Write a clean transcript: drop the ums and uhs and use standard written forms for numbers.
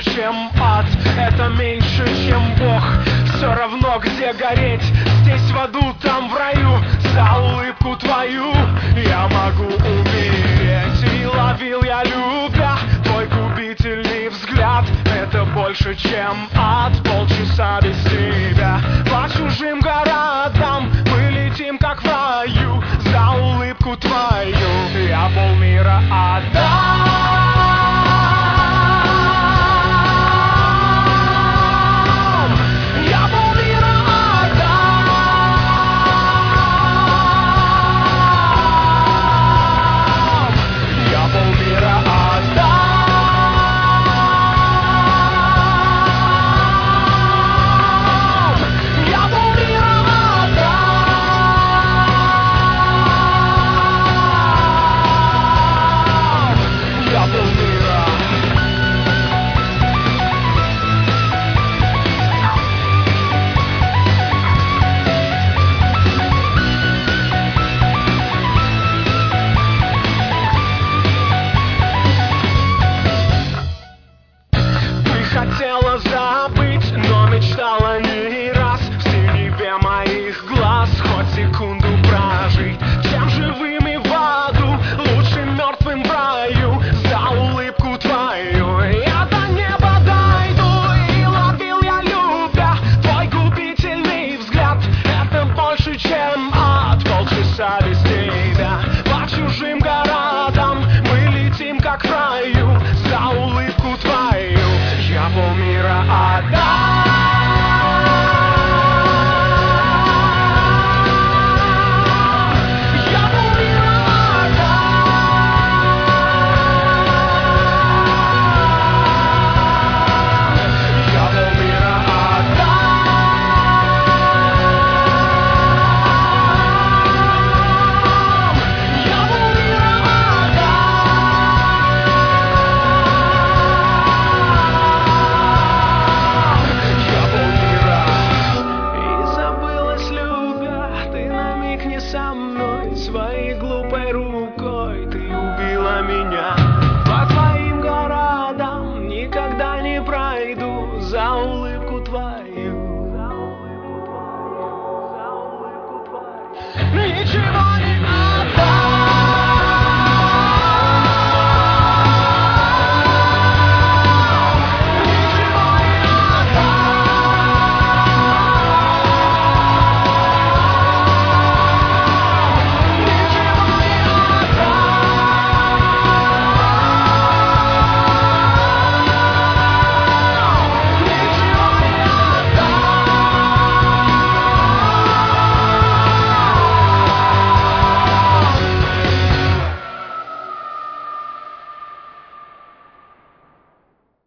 чем ад, это меньше, чем Бог. Все равно где гореть, здесь в аду, там в раю. За улыбку твою я могу умереть. И ловил я, любя, твой губительный взгляд. Это больше, чем ад, полчаса без тебя. По чужим городам мы летим, как в раю. За улыбку твою я полмира отдам. Хотела забыть, но мечтала не раз. В синеве моих глаз хоть секунду прожить. Чем живыми в аду, лучше мертвым в раю. За улыбку твою я до неба дойду. И ловил я, любя, твой губительный взгляд. Это больше, чем ад, полчаса без тебя. По чужим городам мы летим, как в раю. За улыбку твою я полмира отдам. Я полмира отдам. Я полмира отдам. Я полмира со мной своей глупой рукой.